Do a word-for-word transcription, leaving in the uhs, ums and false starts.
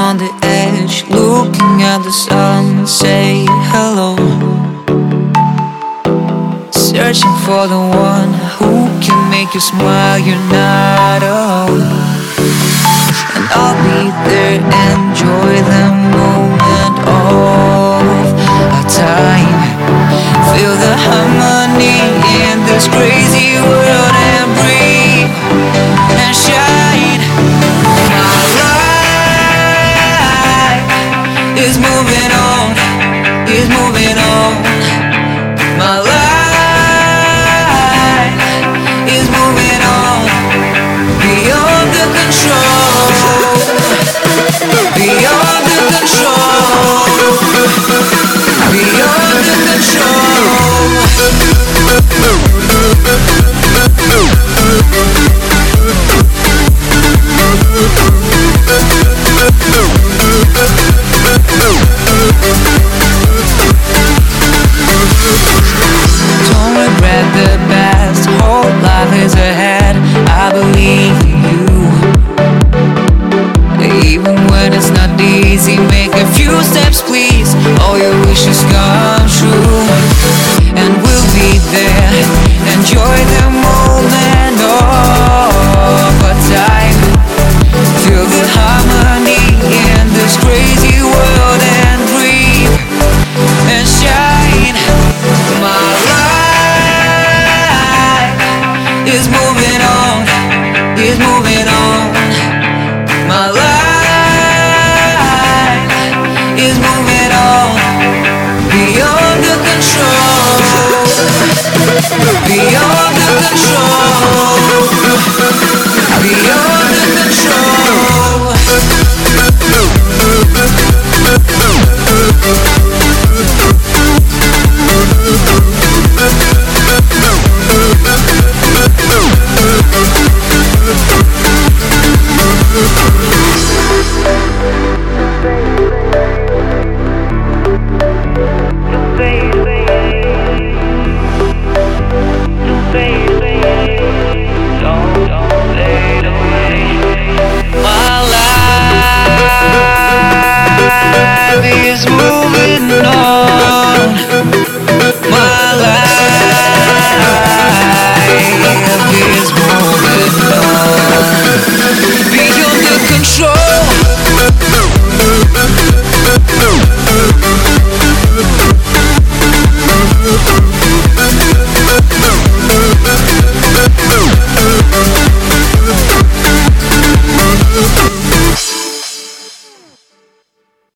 on the edge, looking at the sun, say hello. Searching for the one who can make you smile, you're not alone. And I'll be there, enjoy the moment of our time. Feel the harmony in this crazy world and breathe and shine. My life is moving on, is moving on. My life is moving on, beyond the control, beyond the control, beyond the control. Don't regret the past, whole life is ahead. I believe in you. Even when it's not easy, make a few steps please. All your wishes come true. And we'll be there, enjoy the moment of our time. Feel the harmony in this crazy world and breathe and shine. My life is moving on, is moving on. My life is moving on, beyond the control, beyond